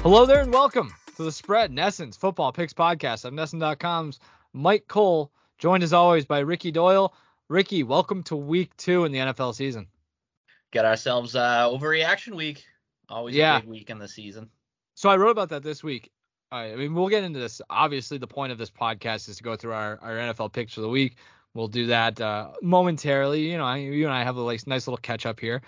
Hello there and welcome to the Spread, NESN's Football Picks Podcast. I'm NESN.com's Mike Cole, joined as always by Ricky Doyle. Ricky, welcome to week 2 in the NFL season. Got ourselves overreaction week. Always a big week in the season. So I wrote about that this week. I mean, we'll get into this. Obviously, the point of this podcast is to go through our NFL picks for the week. We'll do that momentarily. You and I have a nice little catch up here.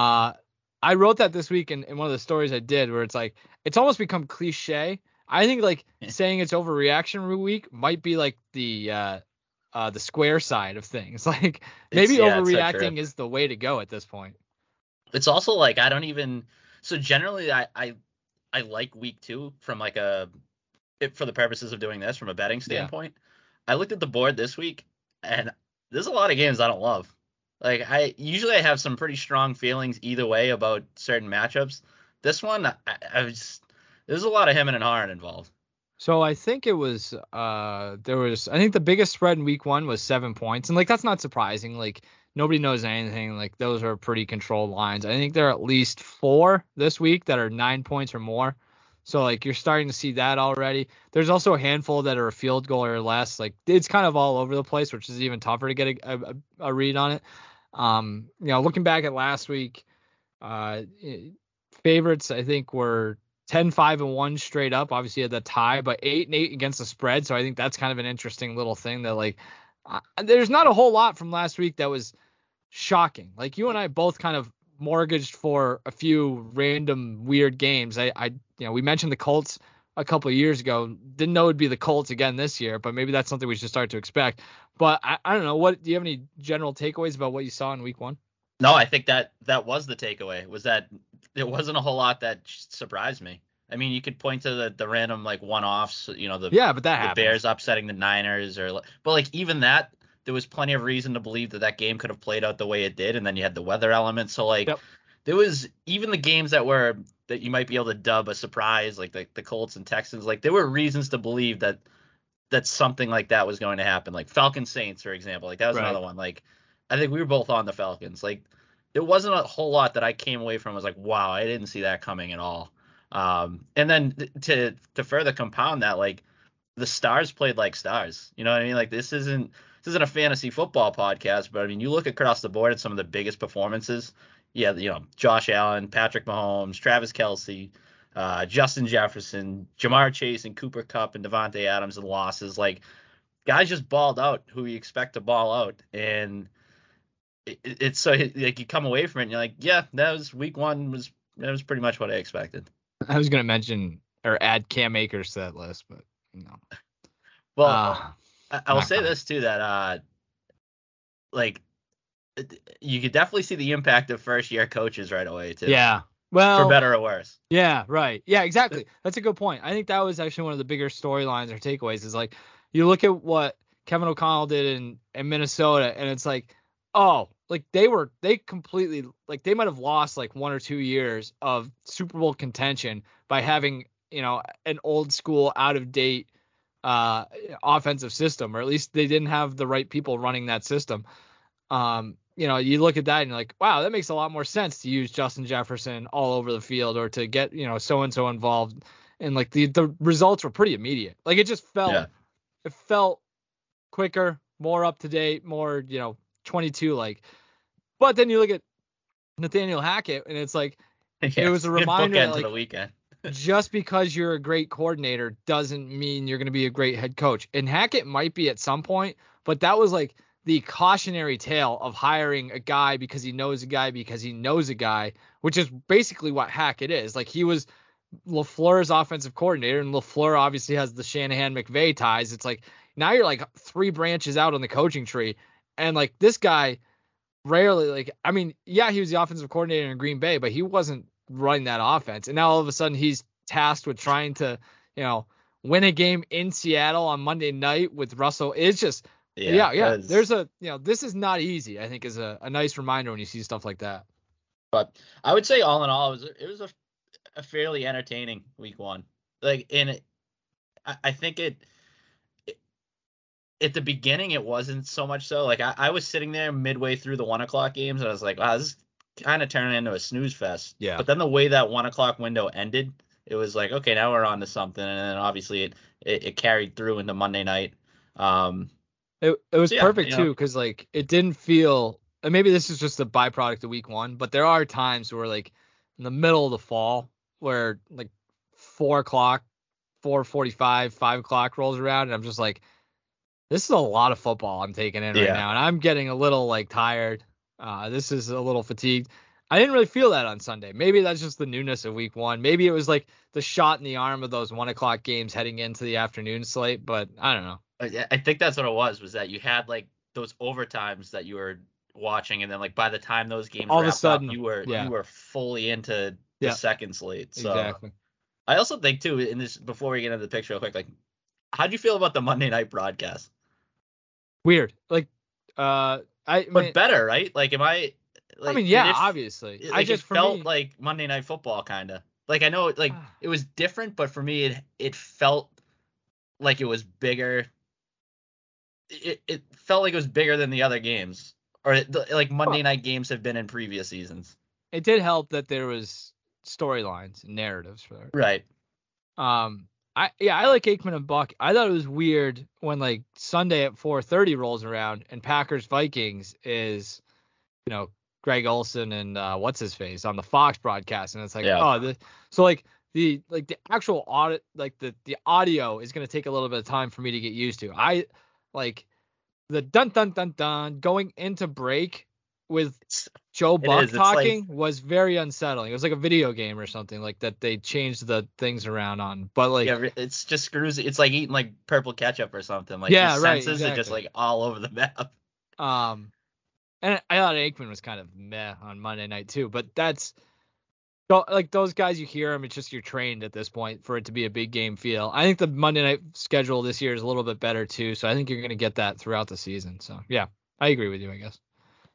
I wrote that this week in one of the stories I did where it's like, it's almost become cliche. I think saying it's overreaction week might be like the square side of things. Like maybe overreacting is the way to go at this point. It's also like, so generally I like week 2 from for the purposes of doing this from a betting standpoint. Yeah. I looked at the board this week and there's a lot of games I don't love. Like I usually have some pretty strong feelings either way about certain matchups. This one, there's a lot of hemming and hawing involved. So I think it was I think the biggest spread in week 1 was 7 points, and that's not surprising. Nobody knows anything. Those are pretty controlled lines. I think there are at least 4 this week that are 9 points or more. So you're starting to see that already. There's also a handful that are a field goal or less. It's kind of all over the place, which is even tougher to get a read on it. Looking back at last week, favorites I think were 10-5-1 straight up. Obviously had the tie, but 8-8 against the spread. So I think that's kind of an interesting little thing that there's not a whole lot from last week that was shocking. You and I both kind of mortgaged for a few random weird games. We mentioned the Colts a couple of years ago. Didn't know it'd be the Colts again this year, but maybe that's something we should start to expect. But I don't know. Do you have any general takeaways about what you saw in week 1? No, I think that was the takeaway, was that there wasn't a whole lot that surprised me. I mean, you could point to the random one-offs, but the Bears upsetting the Niners, but even that, there was plenty of reason to believe that game could have played out the way it did, and then you had the weather element. So There was even the games that you might be able to dub a surprise, like the Colts and Texans. There were reasons to believe that something like that was going to happen. Like Falcons Saints, for example. That was another one. I think we were both on the Falcons. There wasn't a whole lot that I came away from was wow, I didn't see that coming at all. And then to further compound that, the stars played like stars. You know what I mean? This isn't a fantasy football podcast, but I mean, you look across the board at some of the biggest performances. Yeah, Josh Allen, Patrick Mahomes, Travis Kelce, Justin Jefferson, Jamar Chase, and Cooper Kupp, and Devontae Adams, and losses. Guys just balled out who you expect to ball out, and it's so you come away from it and you're like, yeah, that was week 1 that was pretty much what I expected. I was gonna mention or add Cam Akers to that list, but no. Well, I will say this too, that you could definitely see the impact of first year coaches right away too. Yeah. Well, for better or worse. Yeah, right. Yeah, exactly. That's a good point. I think that was actually one of the bigger storylines or takeaways is you look at what Kevin O'Connell did in Minnesota, and it's they completely they might have lost 1 or 2 years of Super Bowl contention by having an old school, out of date offensive system, or at least they didn't have the right people running that system. You look at that and you're like, wow, that makes a lot more sense to use Justin Jefferson all over the field, or to get so-and-so involved. And the results were pretty immediate. It just felt It felt quicker, more up to date, more 22 But then you look at Nathaniel Hackett and it's it was a reminder that the weekend. Just because you're a great coordinator doesn't mean you're going to be a great head coach. And Hackett might be at some point, but that was the cautionary tale of hiring a guy because he knows a guy because he knows a guy, which is basically what Hackett is. He was LaFleur's offensive coordinator, and LaFleur obviously has the Shanahan-McVay ties. It's now you're 3 branches out on the coaching tree, and this guy rarely he was the offensive coordinator in Green Bay, but he wasn't running that offense. And now all of a sudden he's tasked with trying to, win a game in Seattle on Monday night with Russell. It's just Yeah. There's this is not easy, I think, is a nice reminder when you see stuff like that. But I would say all in all, it was a fairly entertaining week 1. I think at the beginning it wasn't so much so. I was sitting there midway through the 1 o'clock games and I was like, wow, this is kind of turning into a snooze fest. Yeah. But then the way that 1 o'clock window ended, it was like, okay, now we're on to something. And then obviously it carried through into Monday night. It was perfect too, because like it didn't feel, and maybe this is just a byproduct of week 1, but there are times where like in the middle of the fall where like 4 o'clock, 4:45, 5 o'clock rolls around, and I'm just like, this is a lot of football I'm taking in right now, and I'm getting a little like tired. This is a little fatigued. I didn't really feel that on Sunday. Maybe that's just the newness of week 1. Maybe it was like the shot in the arm of those 1 o'clock games heading into the afternoon slate, but I don't know. I think that's what it was that you had like those overtimes that you were watching, and then like by the time those games all of a sudden up, you were fully into the second slate. So exactly. I also think too, in this, before we get into the picture real quick, like, how'd you feel about the Monday night broadcast? Weird. Like, but better, right? Like, obviously. Like, I just felt like Monday Night Football kind of. Like, I know like it was different, but for me it felt like it was bigger. It felt like it was bigger than the other games, or like Monday night games have been in previous seasons. It did help that there was storylines and narratives for it. Right. I like Aikman and Buck. I thought it was weird when like Sunday at 4:30 rolls around and Packers Vikings is, Greg Olsen and what's his face on the Fox broadcast, and it's like, so like the actual audit, like the audio is gonna take a little bit of time for me to get used to. I like the dun dun dun dun going into break with Joe Buck talking was very unsettling. It was like a video game or something like that. They changed the things around on, but like it's just screws. It's like eating like purple ketchup or something. Like your senses are just like all over the map. And I thought Aikman was kind of meh on Monday night too, but that's like those guys, you hear them, it's just you're trained at this point for it to be a big game feel. I think the Monday night schedule this year is a little bit better too, so I think you're going to get that throughout the season. So yeah, I agree with you, I guess.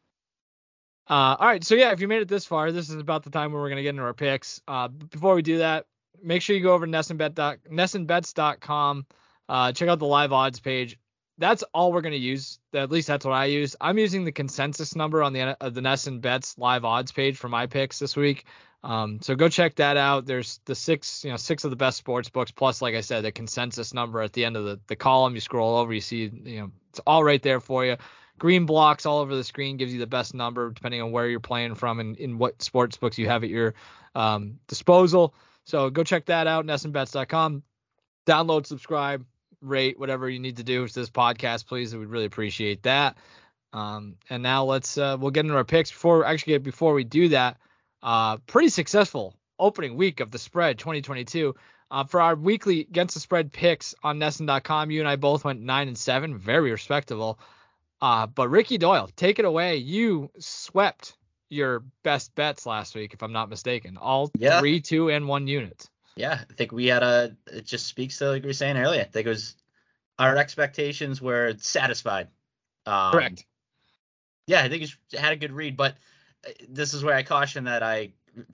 All right, so yeah, if you made it this far, this is about the time where we're going to get into our picks. Before we do that, make sure you go over to NESSonBets.com. Check out the live odds page. That's all we're going to use. At least that's what I use. I'm using the consensus number on the NESN Bets live odds page for my picks this week. So go check that out. There's the six of the best sports books, plus, like I said, the consensus number at the end of the column. You scroll over, you see, it's all right there for you. Green blocks all over the screen gives you the best number depending on where you're playing from and in what sports books you have at your disposal. So go check that out, NESSonBets.com. Download, subscribe, rate, whatever you need to do to this podcast, please. We'd really appreciate that. And now we'll get into our picks. Before we do that, pretty successful opening week of the spread 2022. For our weekly against the spread picks on NESN.com, you and I both went 9-7, very respectable. But Ricky Doyle, take it away. You swept your best bets last week, if I'm not mistaken. All 3, 2, and 1 units. Yeah, I think we had it just speaks to, like we were saying earlier, I think it was our expectations were satisfied. Correct. Yeah, I think you had a good read, but this is where I caution that I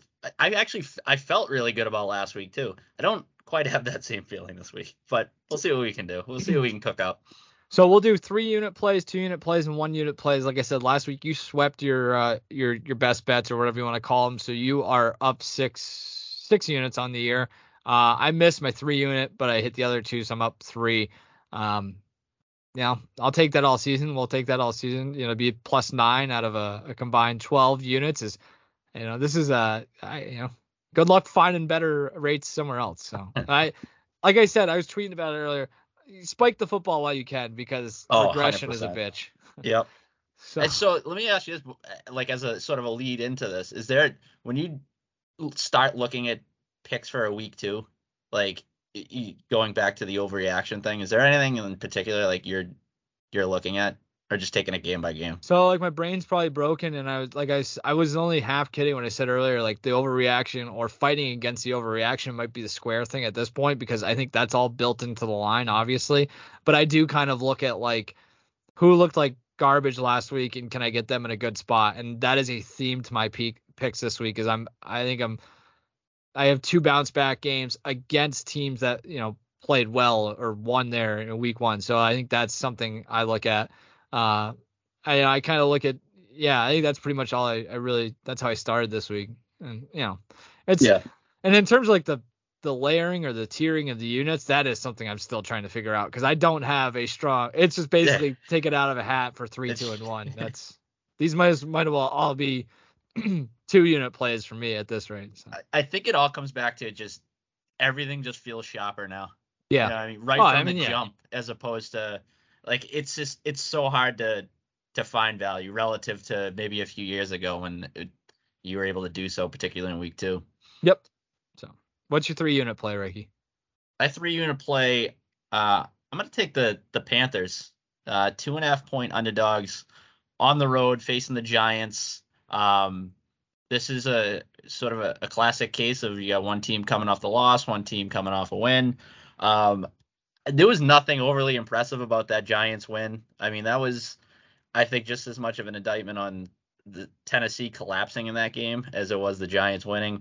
felt really good about last week too. I don't quite have that same feeling this week, but we'll see what we can do. We'll see what we can cook up. So we'll do 3 unit plays, 2 unit plays, and 1 unit plays. Like I said, last week you swept your best bets or whatever you want to call them. So you are up 6 units on the year. I missed my 3 unit, but I hit the other 2, so I'm up 3. I'll take that all season. We'll take that all season. Be +9 out of a combined 12 units is, this is good luck finding better rates somewhere else. So like I said, I was tweeting about it earlier. Spike the football while you can, because regression 100%. is a bitch. Yep. So let me ask you this, like as a sort of a lead into this, is there, when you start looking at picks for a week 2, like going back to the overreaction thing, is there anything in particular like you're looking at, or just taking it game by game? So like my brain's probably broken, and I was only half kidding when I said earlier, like the overreaction or fighting against the overreaction might be the square thing at this point, because I think that's all built into the line, obviously. But I do kind of look at like who looked like garbage last week and can I get them in a good spot, and that is a theme to my picks this week. Is I have 2 bounce back games against teams that played well or won there in week 1, so I think that's something I look at. I kind of look at, I think that's pretty much all that's how I started this week. And, and in terms of like the the layering or the tiering of the units, that is something I'm still trying to figure out because I don't have a strong. It's just basically take it out of a hat for 3, 2, and 1. These might as well all be 2-unit plays for me at this rate. So. I think it all comes back to just everything just feels sharper now. Yeah. You know, I mean, from the jump, as opposed to like it's so hard to find value relative to maybe a few years ago when you were able to do so, particularly in week 2. Yep. So, what's your 3-unit play, Ricky? My 3-unit play, I'm gonna take the Panthers, 2.5 point underdogs on the road facing the Giants. This is a sort of a classic case of you got one team coming off the loss, one team coming off a win. There was nothing overly impressive about that Giants win. I mean, that was, I think, just as much of an indictment on the Tennessee collapsing in that game as it was the Giants winning.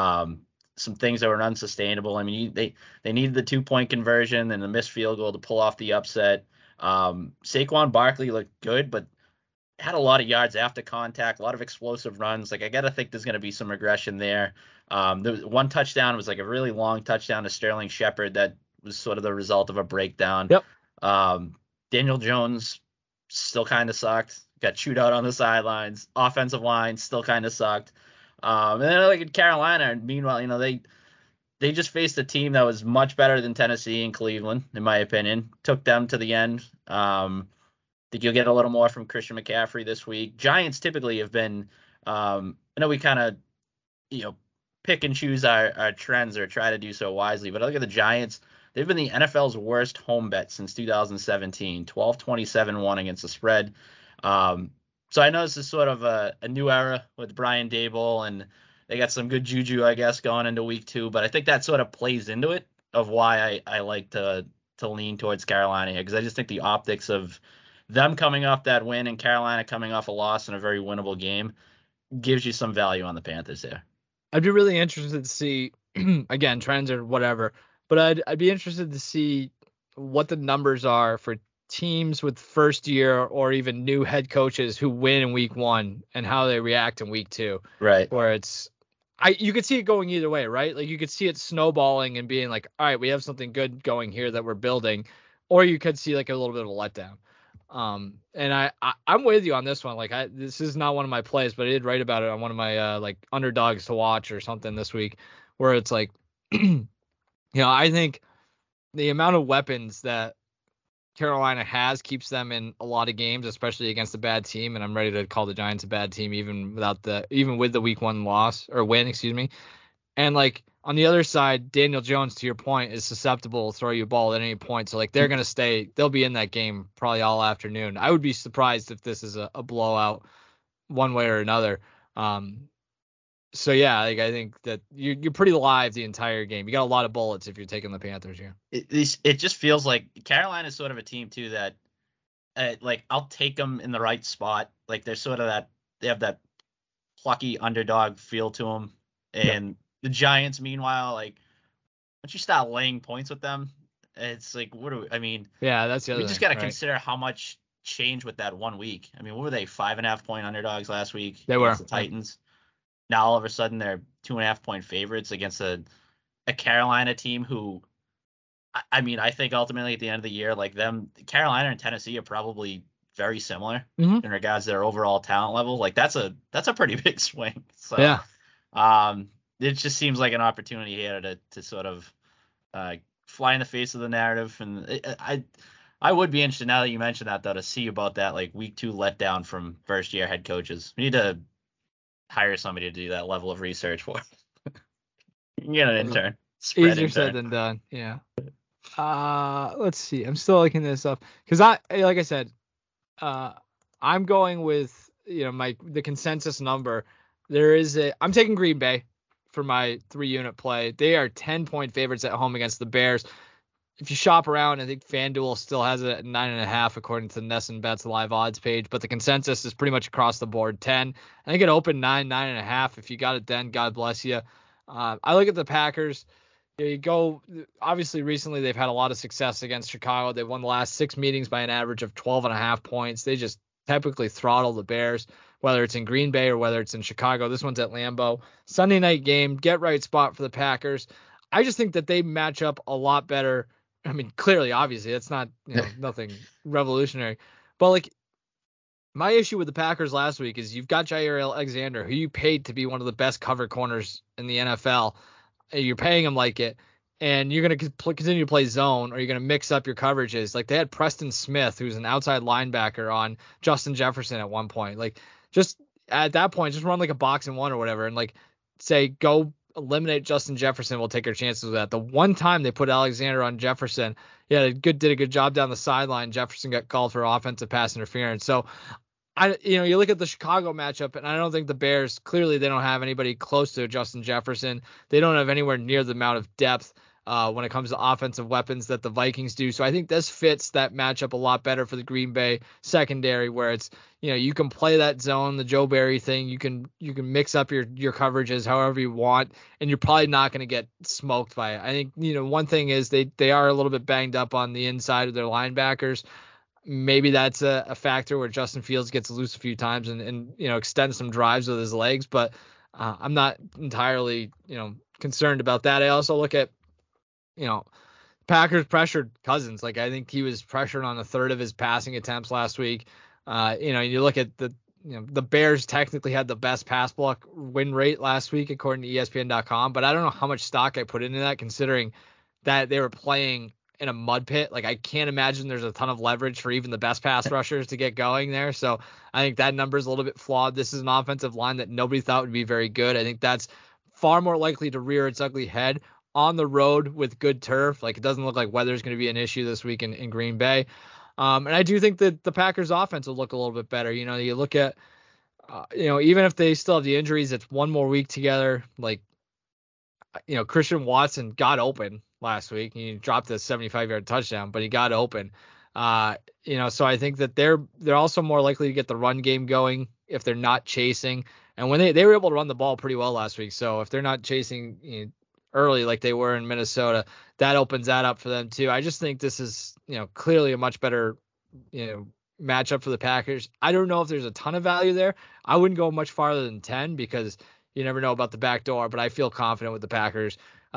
Some things that were unsustainable. I mean, they needed the 2-point conversion and the missed field goal to pull off the upset. Saquon Barkley looked good, but had a lot of yards after contact, a lot of explosive runs. Like, I got to think there's going to be some regression there. There was one touchdown was like a really long touchdown to Sterling Shepard that was sort of the result of a breakdown. Yep. Daniel Jones still kind of sucked. Got chewed out on the sidelines. Offensive line still kind of sucked. And then like in Carolina, meanwhile, you know, they just faced a team that was much better than Tennessee and Cleveland, in my opinion. Took them to the end. Think you'll get a little more from Christian McCaffrey this week. Giants typically have been, I know we kind of, you know, pick and choose our trends or try to do so wisely, but I look at the Giants. They've been the NFL's worst home bet since 2017, 12-27-1 against the spread. So I know this is sort of a new era with Brian Daboll, and they got some good juju, I guess, going into week 2, but I think that sort of plays into it of why I like to lean towards Carolina here, because I just think the optics of them coming off that win and Carolina coming off a loss in a very winnable game gives you some value on the Panthers there. I'd be really interested to see, again, trends or whatever, but I'd be interested to see what the numbers are for teams with first year or even new head coaches who win in week 1 and how they react in week 2. Right. Where you could see it going either way, right? Like you could see it snowballing and being like, all right, we have something good going here that we're building, or you could see like a little bit of a letdown. And I'm with you on this one. Like this is not one of my plays, but I did write about it on one of my like underdogs to watch or something this week, where it's like, you know, I think the amount of weapons that Carolina has keeps them in a lot of games, especially against a bad team. And I'm ready to call the Giants a bad team, even with the week 1 loss or win, excuse me. And like on the other side, Daniel Jones, to your point, is susceptible to throw you a ball at any point. So like they'll be in that game probably all afternoon. I would be surprised if this is a blowout one way or another. So yeah, like I think that you're pretty live the entire game. You got a lot of bullets if you're taking the Panthers here. It just feels like Carolina is sort of a team too that, like I'll take them in the right spot. Like they're sort of they have that plucky underdog feel to them, and the Giants, meanwhile, like once you start laying points with them, it's like yeah, that's the other. We just got to consider how much changed with that 1 week. I mean, what were they, 5.5 point underdogs last week? They were the Titans. Now all of a sudden they're 2.5 point favorites against a Carolina team who, I mean, I think ultimately at the end of the year, like Carolina and Tennessee are probably very similar in regards to their overall talent level. Like that's a pretty big swing. So yeah. It just seems like an opportunity here to sort of fly in the face of the narrative. And I would be interested, now that you mentioned that, though, to see about that like week 2 letdown from first year head coaches. We need to hire somebody to do that level of research for. You can get an intern. Easier said than done. Yeah. Let's see. I'm still looking this up because like I said, I'm going with, you know, the consensus number. I'm taking Green Bay for my 3-unit play. They are 10-point favorites at home against the Bears. If you shop around, I think FanDuel still has it at 9.5 according to the Nesson Bets live odds page, but the consensus is pretty much across the board 10. I think it opened 9.5. If you got it then, God bless you. I look at the Packers. You go, obviously recently they've had a lot of success against Chicago. They won the last 6 meetings by an average of 12.5 points. They just typically throttle the Bears, whether it's in Green Bay or whether it's in Chicago. This one's at Lambeau. Sunday night game, get right spot for the Packers. I just think that they match up a lot better. I mean, clearly, obviously, that's not nothing revolutionary, but like my issue with the Packers last week is you've got Jaire Alexander, who you paid to be one of the best cover corners in the NFL. You're paying him like it, and you're going to continue to play zone, or you're going to mix up your coverages. Like they had Preston Smith, who's an outside linebacker, on Justin Jefferson at one point. Like just at that point, just run like a box and one or whatever, and like say go eliminate Justin Jefferson. We'll take our chances with that. The one time they put Alexander on Jefferson, did a good job down the sideline. Jefferson got called for offensive pass interference. So you look at the Chicago matchup, and I don't think the Bears, clearly they don't have anybody close to Justin Jefferson. They don't have anywhere near the amount of depth when it comes to offensive weapons that the Vikings do. So I think this fits that matchup a lot better for the Green Bay secondary, where it's, you can play that zone, the Joe Barry thing. You can mix up your coverages however you want, and you're probably not going to get smoked by it. I think, one thing is they are a little bit banged up on the inside of their linebackers. Maybe that's a factor where Justin Fields gets loose a few times and extends some drives with his legs, but I'm not entirely concerned about that. I also look at Packers pressured Cousins. Like I think he was pressured on a third of his passing attempts last week. You look at the Bears technically had the best pass block win rate last week according to ESPN.com, but I don't know how much stock I put into that considering that they were playing in a mud pit. Like I can't imagine there's a ton of leverage for even the best pass rushers to get going there. So I think that number is a little bit flawed. This is an offensive line that nobody thought would be very good. I think that's far more likely to rear its ugly head on the road with good turf. Like it doesn't look like weather is going to be an issue this week in Green Bay. And I do think that the Packers offense will look a little bit better. You look at, even if they still have the injuries, it's one more week together. Like, Christian Watson got open last week. He dropped a 75-yard touchdown, but he got open. So I think that they're also more likely to get the run game going if they're not chasing. And when they were able to run the ball pretty well last week, so if they're not chasing early like they were in Minnesota, that opens that up for them too. I just think this is clearly a much better matchup for the Packers. I don't know if there's a ton of value there. I wouldn't go much farther than 10 because you never know about the back door, but I feel confident with the Packers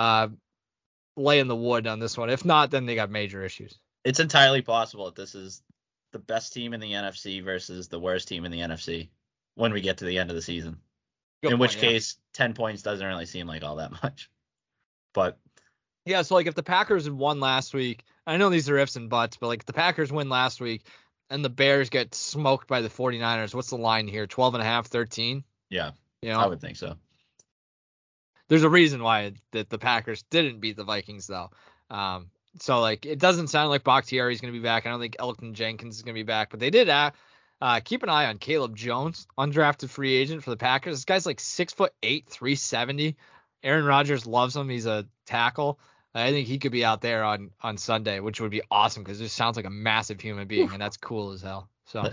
laying the wood on this one. If not, then they got major issues. It's entirely possible that this is the best team in the NFC versus the worst team in the NFC when we get to the end of the season. In which case, 10 points doesn't really seem like all that much. But yeah, so like if the Packers had won last week, I know these are ifs and buts, but like if the Packers win last week and the Bears get smoked by the 49ers, what's the line here? 12.5, 13? Yeah. I would think so. There's a reason why that the Packers didn't beat the Vikings though. So like it doesn't sound like Bakhtiari is going to be back. I don't think Elgton Jenkins is going to be back, but they did keep an eye on Caleb Jones, undrafted free agent for the Packers. This guy's like 6'8", 370. Aaron Rodgers loves him. He's a tackle. I think he could be out there on Sunday, which would be awesome because it just sounds like a massive human being, and that's cool as hell. So,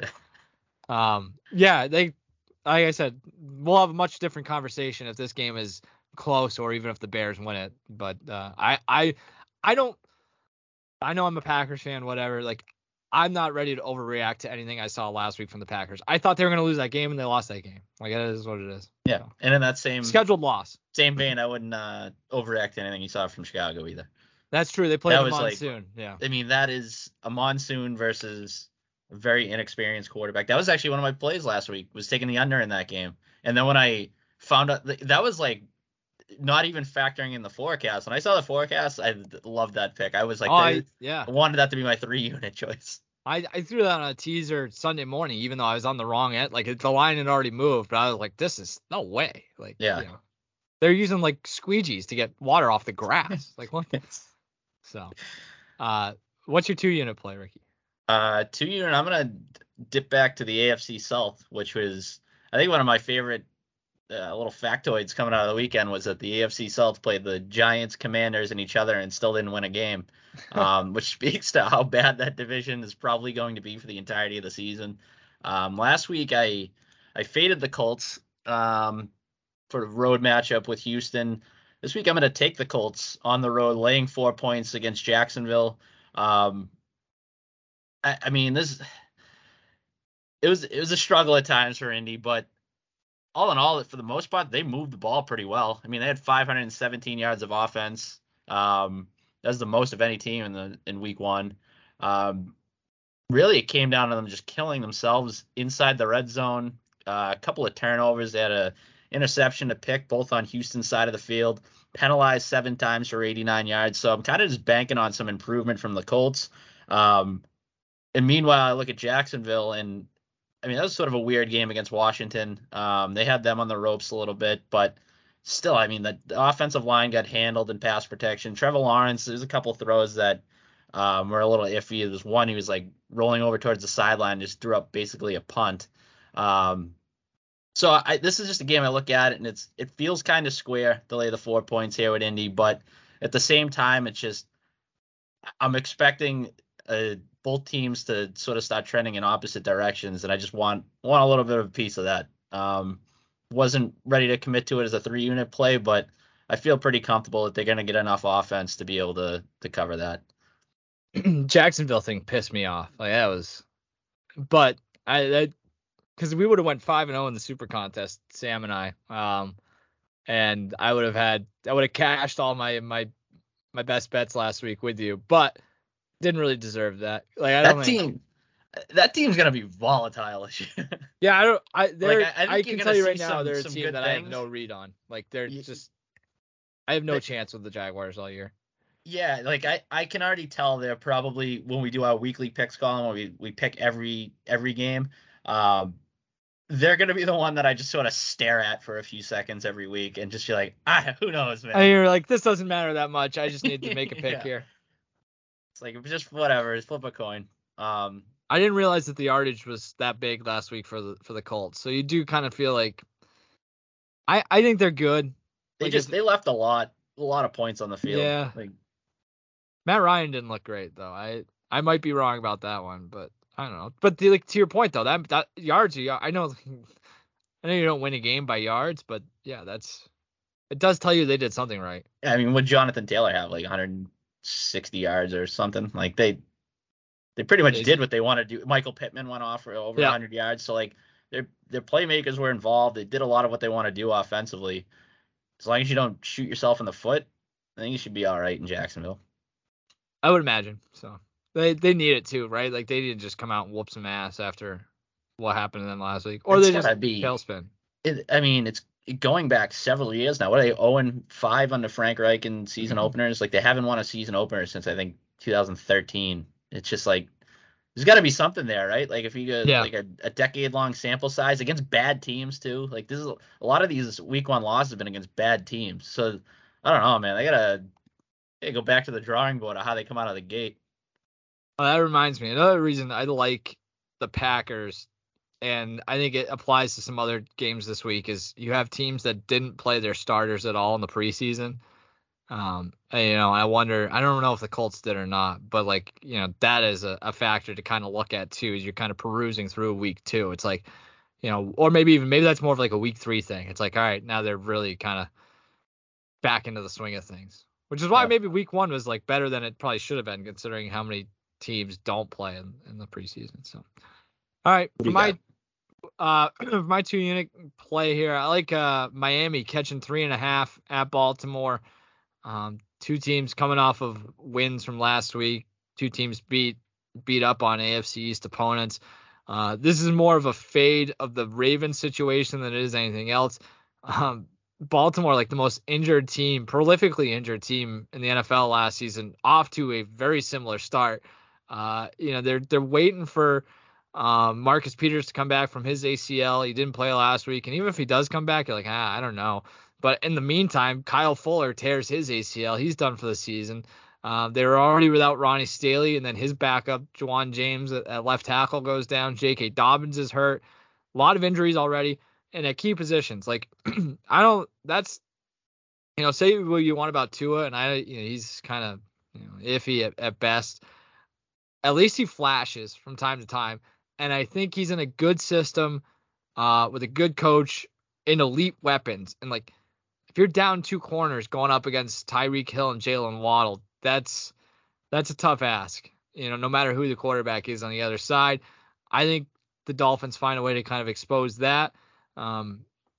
like I said, we'll have a much different conversation if this game is close or even if the Bears win it. But I know I'm a Packers fan, whatever. Like I'm not ready to overreact to anything I saw last week from the Packers. I thought they were going to lose that game and they lost that game. Like that is what it is. Yeah. So. And in that same scheduled loss, same vein, I wouldn't overreact to anything you saw from Chicago either. That's true. They played a monsoon. Yeah. I mean, that is a monsoon versus a very inexperienced quarterback. That was actually one of my plays last week, was taking the under in that game. And then when I found out that was like not even factoring in the forecast. When I saw the forecast, I loved that pick. I was like, I wanted that to be my 3-unit choice. I threw that on a teaser Sunday morning, even though I was on the wrong end. Like the line had already moved, but I was like, this is no way. Like, they're using like squeegees to get water off the grass. Like what? So, what's your 2-unit play, Ricky? 2-unit. I'm gonna dip back to the AFC South, which was I think one of my favorite little factoids coming out of the weekend was that the AFC South played the Giants, Commanders, and each other and still didn't win a game, which speaks to how bad that division is probably going to be for the entirety of the season. Last week, I faded the Colts for the road matchup with Houston. This week, I'm going to take the Colts on the road, laying 4 points against Jacksonville. I mean, it was a struggle at times for Indy, but all in all, for the most part, they moved the ball pretty well. I mean, they had 517 yards of offense. That's the most of any team in week one. Really, it came down to them just killing themselves inside the red zone. A couple of turnovers. They had a interception to pick, both on Houston's side of the field. Penalized 7 times for 89 yards. So I'm kind of just banking on some improvement from the Colts. And meanwhile, I look at Jacksonville, and I mean, that was sort of a weird game against Washington. They had them on the ropes a little bit, but still, I mean, the offensive line got handled in pass protection. Trevor Lawrence, there's a couple throws that were a little iffy. There was one, he was like rolling over towards the sideline, just threw up basically a punt. So this is just a game I look at, and it feels kind of square to lay the 4 points here with Indy, but at the same time, it's just I'm expecting both teams to sort of start trending in opposite directions, and I just want a little bit of a piece of that. Wasn't ready to commit to it as a 3-unit play, but I feel pretty comfortable that they're going to get enough offense to be able to cover that. Jacksonville thing pissed me off. Like that was, but because we would have went 5-0 in the Super Contest, Sam and I, and I would have cashed all my best bets last week with you, but didn't really deserve that. Like that team's gonna be volatile this year. Yeah, I can tell you right now, they're a team that I have no read on. Like they're just, I have no chance with the Jaguars all year. Yeah, like I can already tell they're probably, when we do our weekly picks column, when we pick every game, they're gonna be the one that I just sort of stare at for a few seconds every week and just be like, who knows, man. And you're like, this doesn't matter that much. I just need to make a pick here. It's like, just whatever, just flip a coin. I didn't realize that the yardage was that big last week for the Colts. So you do kind of feel like I think they're good. They left a lot of points on the field. Yeah. Like, Matt Ryan didn't look great though. I might be wrong about that one, but I don't know. But to your point though, that yards, I know you don't win a game by yards, but yeah, it does tell you they did something right. Yeah, I mean, would Jonathan Taylor have like 160 yards or something? Like they pretty much did what they wanted to do. Michael Pittman went off for over 100 yards, so like their playmakers were involved. They did a lot of what they want to do offensively. As long as you don't shoot yourself in the foot, I think you should be all right in Jacksonville. I would imagine. So they need it too, right? Like they need to just come out and whoop some ass after what happened to them last week, or they just tailspin. I mean, it's going back several years now. What are they, 0-5 under Frank Reich in season openers? Like they haven't won a season opener since I think 2013. It's just like there's got to be something there, right? Like if you get like a decade-long sample size against bad teams too. Like this is a lot of these week one losses have been against bad teams. So I don't know, man. They gotta go back to the drawing board of how they come out of the gate. Oh, that reminds me. Another reason I like the Packers, and I think it applies to some other games this week, is you have teams that didn't play their starters at all in the preseason. And, I wonder, I don't know if the Colts did or not, but like, that is a factor to kind of look at too, as you're kind of perusing through week 2. It's like, or maybe that's more of like a week 3 thing. It's like, all right, now they're really kind of back into the swing of things, which is why maybe week 1 was like better than it probably should have been, considering how many teams don't play in the preseason. So, all right, for my 2-unit play here, I like Miami catching 3.5 at Baltimore. 2 teams coming off of wins from last week. 2 teams beat up on AFC East opponents. This is more of a fade of the Ravens situation than it is anything else. Baltimore, like the most injured team, prolifically injured team in the NFL last season, off to a very similar start. They're waiting for Marcus Peters to come back from his ACL. He didn't play last week, and even if he does come back, you're like, I don't know. But in the meantime, Kyle Fuller tears his ACL. He's done for the season. They were already without Ronnie Staley, and then his backup, Juwan James, at left tackle goes down. J.K. Dobbins is hurt. A lot of injuries already. And at key positions, like, say what you want about Tua, and he's kind of, iffy at best. At least he flashes from time to time. And I think he's in a good system, with a good coach, in elite weapons. And like, if you're down 2 corners going up against Tyreek Hill and Jalen Waddle, that's a tough ask. No matter who the quarterback is on the other side. I think the Dolphins find a way to kind of expose that.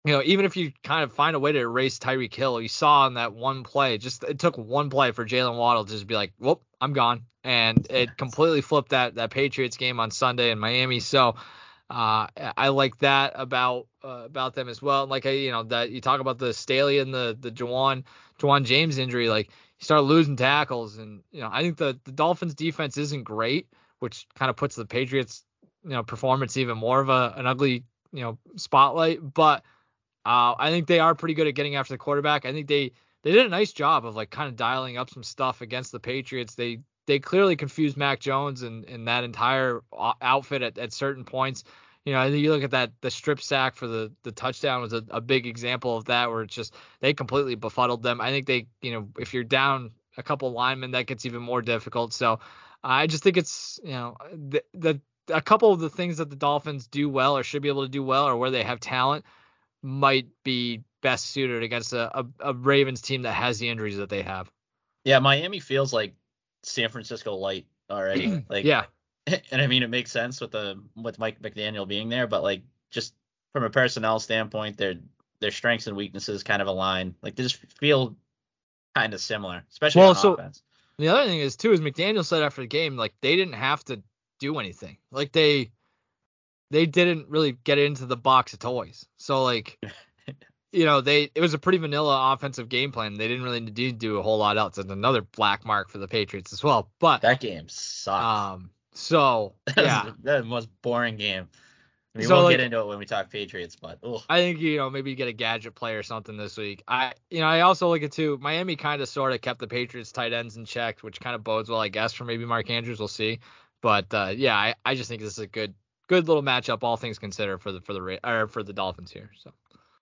even if you kind of find a way to erase Tyreek Hill, you saw on that one play, it took one play for Jalen Waddle to just be like, whoop, I'm gone. And it completely flipped that Patriots game on Sunday in Miami. So I like that about them as well. Like, that you talk about the Staley and the Juwan James injury, like you start losing tackles. And, I think the Dolphins defense isn't great, which kind of puts the Patriots, performance even more of an ugly, spotlight. But I think they are pretty good at getting after the quarterback. I think they did a nice job of like kind of dialing up some stuff against the Patriots. They clearly confused Mac Jones and that entire outfit at certain points. I think you look at the strip sack for the touchdown was a big example of that, where it's just they completely befuddled them. I think they, if you're down a couple linemen, that gets even more difficult. So I just think it's, a couple of the things that the Dolphins do well or should be able to do well, or where they have talent, might be best suited against a Ravens team that has the injuries that they have. Yeah, Miami feels like San Francisco light already. Like, yeah. And I mean, it makes sense with Mike McDaniel being there, but like just from a personnel standpoint, their strengths and weaknesses kind of align. Like they just feel kind of similar, especially on offense. The other thing is too, is McDaniel said after the game, like they didn't have to do anything. Like they didn't really get into the box of toys. So like, it was a pretty vanilla offensive game plan. They didn't really need to do a whole lot else. It's another black mark for the Patriots as well. But that game sucked. So yeah, that was the most boring game. I mean, we'll get into it when we talk Patriots, but I think maybe get a gadget play or something this week. I also look at too. Miami kind of sort of kept the Patriots tight ends in check, which kind of bodes well, I guess, for maybe Mark Andrews. We'll see. But yeah, I just think this is a good little matchup, all things considered, for the Dolphins here. So,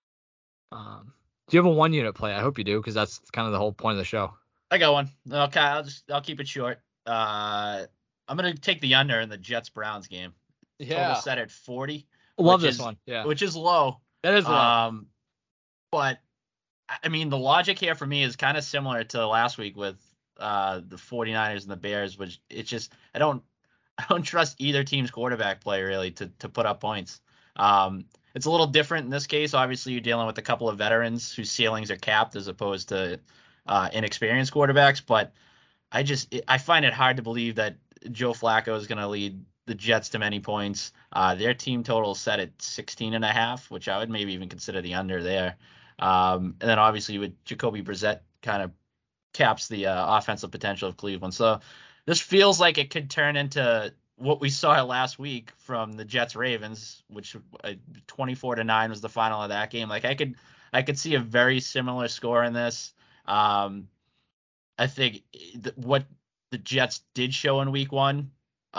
do you have a 1-unit play? I hope you do, because that's kind of the whole point of the show. I got one. Okay, I'll keep it short. I'm gonna take the under in the Jets-Browns game. Yeah. Total set at 40. Love this one. Yeah. Which is low. That is low. But I mean, the logic here for me is kind of similar to last week with the 49ers and the Bears, which it's just I don't trust either team's quarterback play really to put up points. It's a little different in this case. Obviously, you're dealing with a couple of veterans whose ceilings are capped as opposed to inexperienced quarterbacks. But I find it hard to believe that Joe Flacco is going to lead the Jets to many points. Their team total is set at 16.5, which I would maybe even consider the under there. And then obviously with Jacoby Brissett kind of caps the offensive potential of Cleveland. So this feels like it could turn into what we saw last week from the Jets Ravens, which 24-9 was the final of that game. Like I could see a very similar score in this. I think what the Jets did show in week one,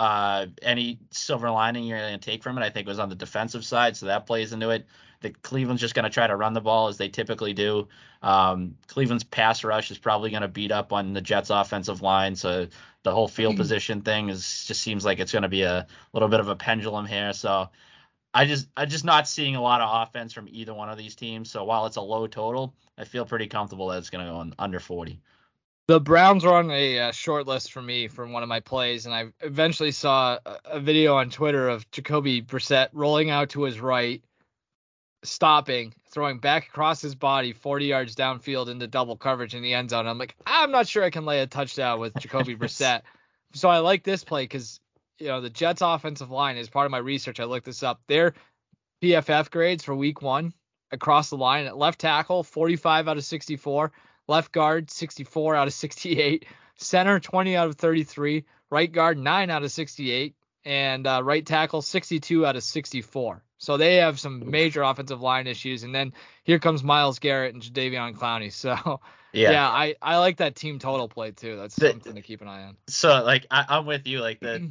any silver lining you're going to take from it, I think was on the defensive side. So that plays into it. That Cleveland's just going to try to run the ball as they typically do. Cleveland's pass rush is probably going to beat up on the Jets offensive line. So the whole field position thing just seems like it's going to be a little bit of a pendulum here. So I'm just not seeing a lot of offense from either one of these teams. So while it's a low total, I feel pretty comfortable that it's going to go under 40. The Browns were on a short list for me from one of my plays, and I eventually saw a video on Twitter of Jacoby Brissett rolling out to his right, stopping, throwing back across his body 40 yards downfield into double coverage in the end zone. I'm like, I'm not sure I can lay a touchdown with Jacoby Brissett. So I like this play because, the Jets offensive line, is part of my research. I looked this up. Their PFF grades for week one across the line at left tackle, 45 out of 64. Left guard, 64 out of 68. Center, 20 out of 33. Right guard, 9 out of 68. And right tackle, 62 out of 64. So they have some major offensive line issues. And then here comes Myles Garrett and Jadeveon Clowney. So, yeah, I like that team total play, too. That's something to keep an eye on. So, like, I'm with you. Like, the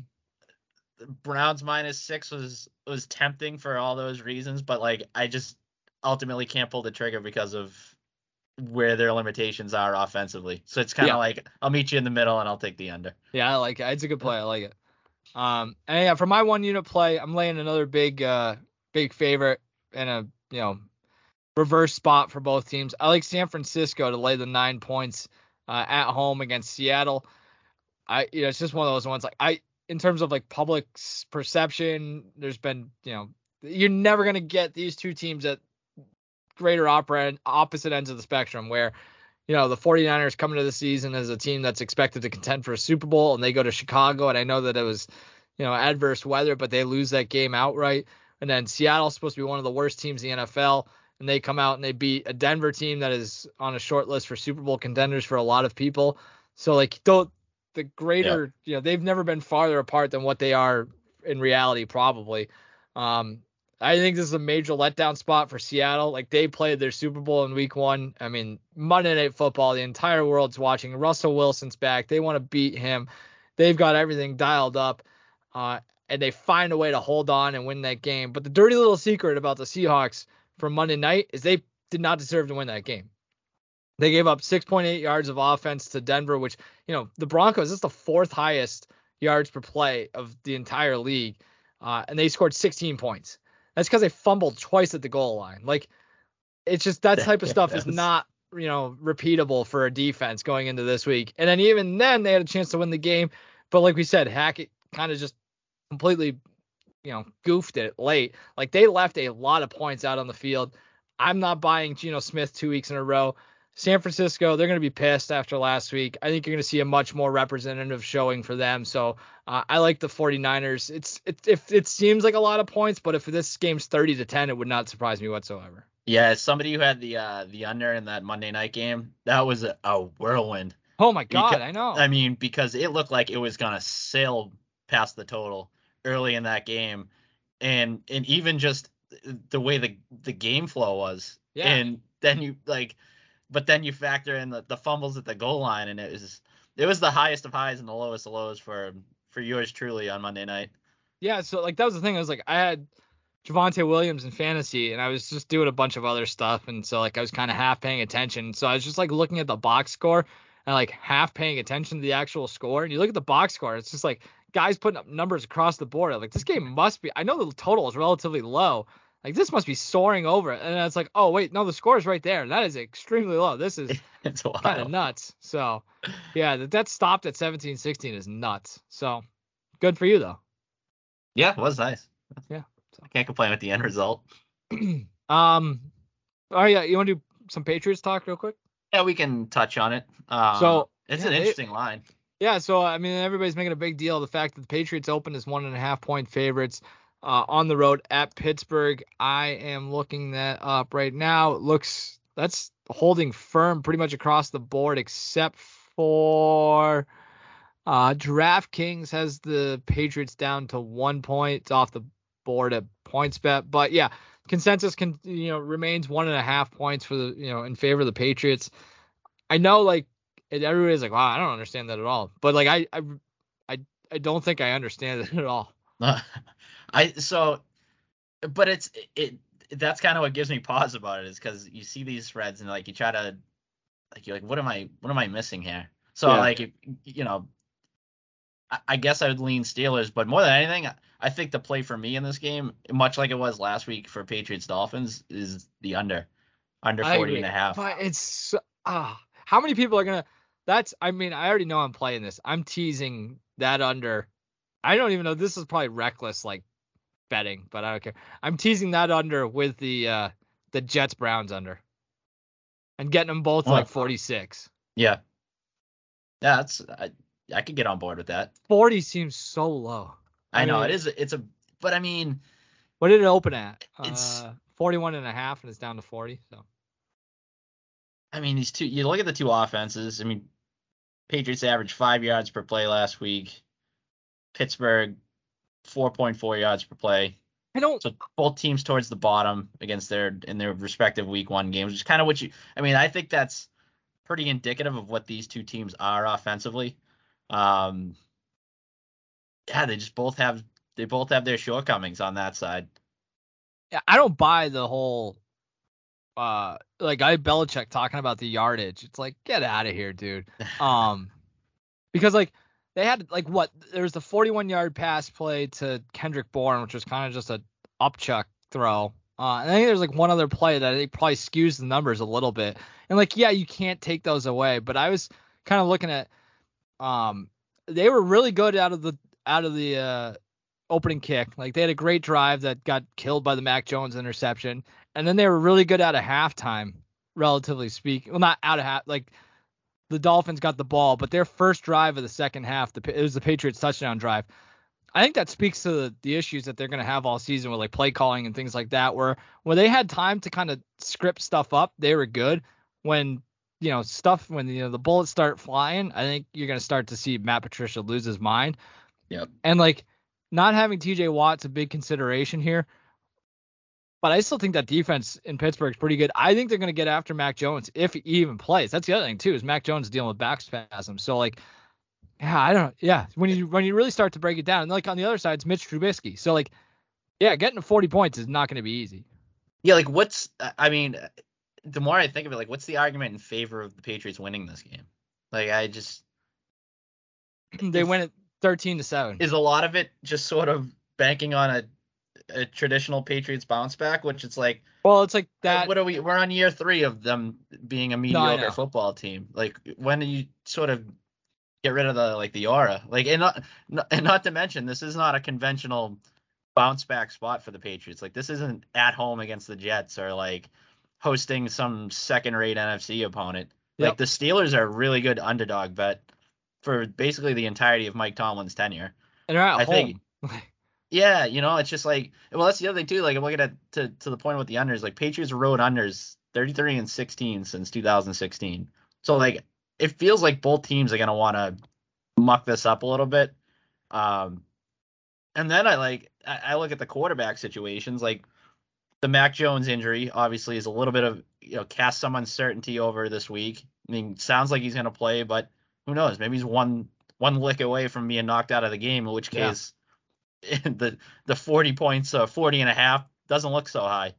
Browns -6 was tempting for all those reasons. But, like, I just ultimately can't pull the trigger because of where their limitations are offensively. So it's kind of like I'll meet you in the middle and I'll take the under. Yeah, I like it. It's a good play. I like it. And yeah, for my 1-unit play, I'm laying another big favorite in a reverse spot for both teams. I like San Francisco to lay the 9 points at home against Seattle. It's just one of those ones in terms of like public perception, there's been you're never gonna get these two teams at greater opposite ends of the spectrum where, the 49ers come into the season as a team that's expected to contend for a Super Bowl, and they go to Chicago, and I know that it was, adverse weather, but they lose that game outright. And then Seattle's supposed to be one of the worst teams in the NFL, and they come out and they beat a Denver team that is on a short list for Super Bowl contenders for a lot of people. So, the greater, they've never been farther apart than what they are in reality, probably. I think this is a major letdown spot for Seattle. They played their Super Bowl in week 1. I mean, Monday Night Football, the entire world's watching. Russell Wilson's back. They want to beat him. They've got everything dialed up, and they find a way to hold on and win that game. But the dirty little secret about the Seahawks from Monday night is they did not deserve to win that game. They gave up 6.8 yards of offense to Denver, which, the Broncos, is the 4th highest yards per play of the entire league, and they scored 16 points. That's because they fumbled twice at the goal line. It's just that type of stuff is not, repeatable for a defense going into this week. And then even then they had a chance to win the game. But like we said, Hackett kind of just completely, goofed it late. They left a lot of points out on the field. I'm not buying Geno Smith 2 weeks in a row. San Francisco, they're going to be pissed after last week. I think you're going to see a much more representative showing for them. So I like the 49ers. It seems like a lot of points, but if this game's 30-10, it would not surprise me whatsoever. Yeah, as somebody who had the under in that Monday night game, that was a whirlwind. Oh my God, I know. I mean, because it looked like it was going to sail past the total early in that game, and even just the way the game flow was. Yeah. And then but then you factor in the fumbles at the goal line, and it was the highest of highs and the lowest of lows for yours truly on Monday night. Yeah, so that was the thing. I was I had Javonte Williams in fantasy, and I was just doing a bunch of other stuff, and so I was kind of half paying attention. So I was just looking at the box score and half paying attention to the actual score. And you look at the box score, it's just guys putting up numbers across the board. This game must be. I know the total is relatively low. This must be soaring over. And it's oh, wait, no, the score is right there. That is extremely low. This is kind of nuts. So, yeah, that stopped at 17-16 is nuts. So, good for you, though. Yeah, it was nice. Yeah. So. I can't complain with the end result. Oh, yeah, you want to do some Patriots talk real quick? Yeah, we can touch on it. It's an interesting line. Yeah, so, I mean, everybody's making a big deal of the fact that the Patriots open as 1.5-point favorites. On the road at Pittsburgh. I am looking that up right now. That's holding firm pretty much across the board except for DraftKings has the Patriots down to 1 point. It's off the board at PointsBet. But yeah, consensus remains 1.5 points for the in favor of the Patriots. I know everybody's wow, I don't understand that at all. But I don't think I understand it at all. But that's kind of what gives me pause about it, is because you see these spreads and you try to you're what am I missing here? So yeah. I guess I would lean Steelers, but more than anything, I think the play for me in this game, much like it was last week for Patriots Dolphins, is the under 40.5. But it's how many people are gonna? I already know I'm playing this. I'm teasing that under. I don't even know. This is probably reckless betting, but I don't care. I'm teasing that under with the Jets Browns under, and getting them both 46. Yeah. Yeah, I could get on board with that. 40 seems so low. I know it is. But I mean, what did it open at? It's 41.5, and it's down to 40. So. I mean, you look at the two offenses. I mean, Patriots averaged 5 yards per play last week. Pittsburgh 4.4 yards per play. So both teams towards the bottom against in their respective week 1 games, which is kind of I think that's pretty indicative of what these two teams are offensively. Yeah, they both have their shortcomings on that side. Yeah, I don't buy the whole Belichick talking about the yardage. It's get out of here, dude. Because they had there was the 41-yard pass play to Kendrick Bourne, which was kind of just a upchuck throw. And I think there's one other play that it probably skews the numbers a little bit. And yeah, you can't take those away. But I was kind of looking at they were really good out of the opening kick. Like they had a great drive that got killed by the Mac Jones interception, and then they were really good out of halftime, relatively speaking. Well, not out of half. Like the Dolphins got the ball, but their first drive of the second half, it was the Patriots touchdown drive. I think that speaks to the issues that they're going to have all season with like play calling and things like that, where they had time to kind of script stuff up, they were good. When the bullets start flying, I think you're going to start to see Matt Patricia lose his mind. Yep. And like not having TJ Watt's a big consideration here, but I still think that defense in Pittsburgh is pretty good. I think they're going to get after Mac Jones if he even plays. That's the other thing too, is Mac Jones dealing with back spasms. So like, yeah, I don't. Yeah, when you really start to break it down, and like on the other side, it's Mitch Trubisky. So like, yeah, getting to 40 points is not going to be easy. Yeah, like the more I think of it, like what's the argument in favor of the Patriots winning this game? Like they win it 13-7. Is a lot of it just sort of banking on a traditional Patriots bounce back, which it's like, well, it's like that. What are we? We're on year 3 of them being a mediocre football team. Like when do you sort of get rid of the aura? Like and not to mention this is not a conventional bounce back spot for the Patriots. Like this isn't at home against the Jets or like hosting some second-rate NFC opponent. Yep. Like the Steelers are a really good underdog bet for basically the entirety of Mike Tomlin's tenure. And they're at home. Yeah, it's just like, well, that's the other thing too. Like I'm looking at to the point with the unders. Like Patriots road unders 33-16 since 2016. So like it feels like both teams are gonna want to muck this up a little bit. And then I look at the quarterback situations. Like the Mac Jones injury obviously is a little bit of, cast some uncertainty over this week. I mean, sounds like he's going to play, but who knows? Maybe he's one lick away from being knocked out of the game, in which case the 40 points, 40 and a half doesn't look so high.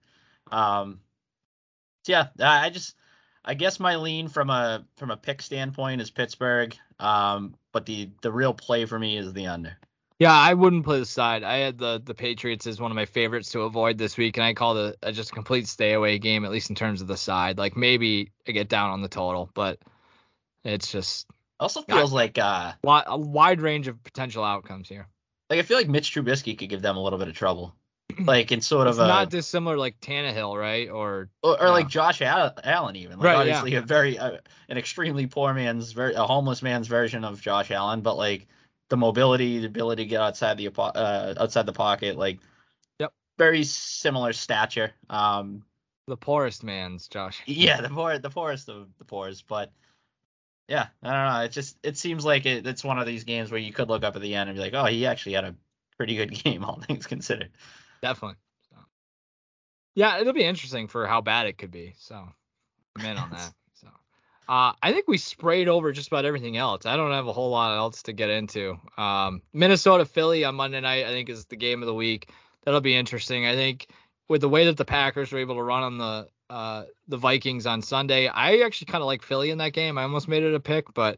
Yeah, I guess my lean from a pick standpoint is Pittsburgh. But the real play for me is the under. Yeah, I wouldn't play the side. I had the Patriots as one of my favorites to avoid this week, and I called it just a complete stay away game, at least in terms of the side. Like maybe I get down on the total, but it's just also feels like a wide range of potential outcomes here. Like I feel like Mitch Trubisky could give them a little bit of trouble. Like in sort it's of not dissimilar like Tannehill, right? Or like Josh Allen even. Like right, obviously a very an extremely poor man's a homeless man's version of Josh Allen, but like the mobility, the ability to get outside the pocket, like very similar stature. The poorest man's Josh. Yeah, the poorest of the poors, but yeah, I don't know. It seems like it's one of these games where you could look up at the end and be like, oh, he actually had a pretty good game, all things considered. Definitely. So. Yeah, it'll be interesting for how bad it could be. So I'm in on that. So I think we sprayed over just about everything else. I don't have a whole lot else to get into. Minnesota Philly on Monday night, I think, is the game of the week. That'll be interesting. I think with the way that the Packers were able to run on the Vikings on Sunday, I actually kind of like Philly in that game. I almost made it a pick, but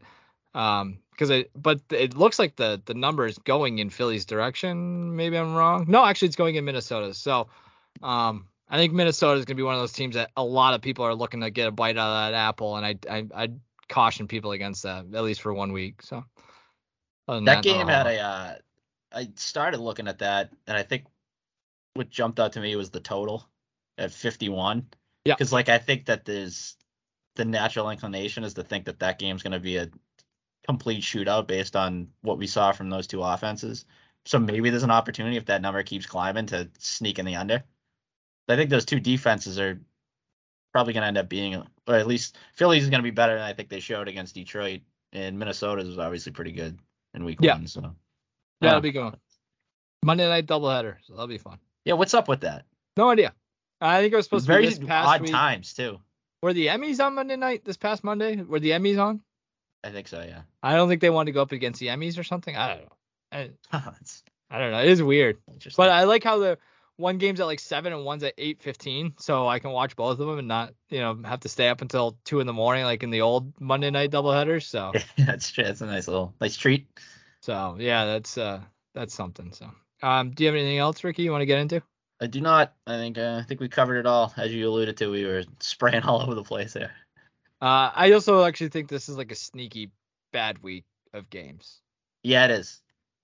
it looks like the number is going in Philly's direction. Maybe I'm wrong. No, actually it's going in Minnesota. So I think Minnesota is going to be one of those teams that a lot of people are looking to get a bite out of that apple, and I'd caution people against that, at least for 1 week. So that game had I started looking at that, and I think what jumped out to me was the total at 51. Yeah. Because I think that there's the natural inclination is to think that game's going to be a complete shootout based on what we saw from those two offenses. So maybe there's an opportunity if that number keeps climbing to sneak in the under. I think those two defenses are probably going to end up being, or at least Philly's is going to be better than I think they showed against Detroit, and Minnesota's was obviously pretty good in week 1. So yeah, it'll be going Monday night doubleheader, so that'll be fun. Yeah, what's up with that? No idea. I think it was supposed to be this past odd week. Times too. Were the Emmys on Monday night this past Monday? Were the Emmys on? I think so, yeah. I don't think they wanted to go up against the Emmys or something. I don't know. I don't know. It is weird. But I like how the one game's at 7 and one's at 8:15, so I can watch both of them and not, have to stay up until 2 a.m. like in the old Monday night doubleheaders. So yeah, that's true. That's a nice treat. So yeah, that's something. So do you have anything else, Ricky, you want to get into? I do not. I think we covered it all. As you alluded to, we were spraying all over the place there. I also actually think this is a sneaky bad week of games. Yeah, it is.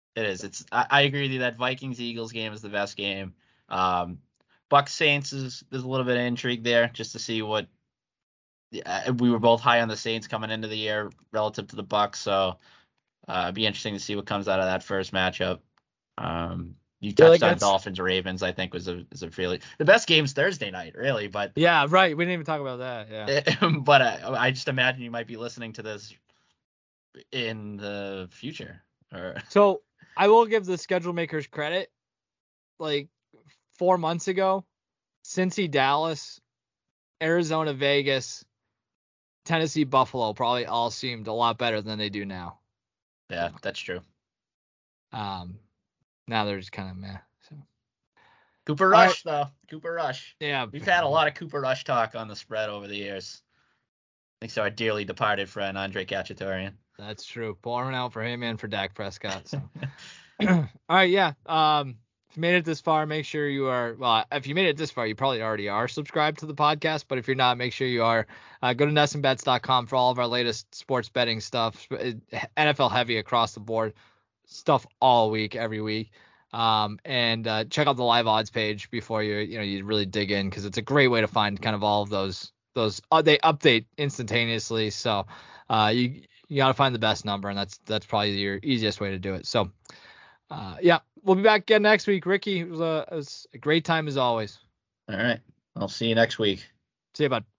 It is. I agree with you that Vikings-Eagles game is the best game. Bucs-Saints there's a little bit of intrigue there just to see what we were both high on the Saints coming into the year relative to the Bucs, so it'd be interesting to see what comes out of that first matchup. You touched on Dolphins-Ravens, I think was a really the best game's Thursday night, really. But yeah, right. We didn't even talk about that. Yeah. But I just imagine you might be listening to this in the future. So I will give the schedule makers credit. Like 4 months ago, Cincy, Dallas, Arizona, Vegas, Tennessee, Buffalo probably all seemed a lot better than they do now. Yeah, that's true. Now they're just kind of meh. So. Cooper Rush, though. Cooper Rush. Yeah. We've had a lot of Cooper Rush talk on the spread over the years. Thanks to our dearly departed friend, Andre Kachatourian. That's true. Pouring out for him and for Dak Prescott. So. All right, yeah. If you made it this far, make sure you are. Well, if you made it this far, you probably already are subscribed to the podcast. But if you're not, make sure you are. Go to NESSonBets.com for all of our latest sports betting stuff. NFL heavy across the board. Stuff all week, every week. And check out the live odds page before you really dig in, because it's a great way to find kind of all of those. They update instantaneously, so you got to find the best number, and that's probably your easiest way to do it. So. Yeah, we'll be back again next week. Ricky, it was a great time as always. All right. I'll see you next week. See you, bud.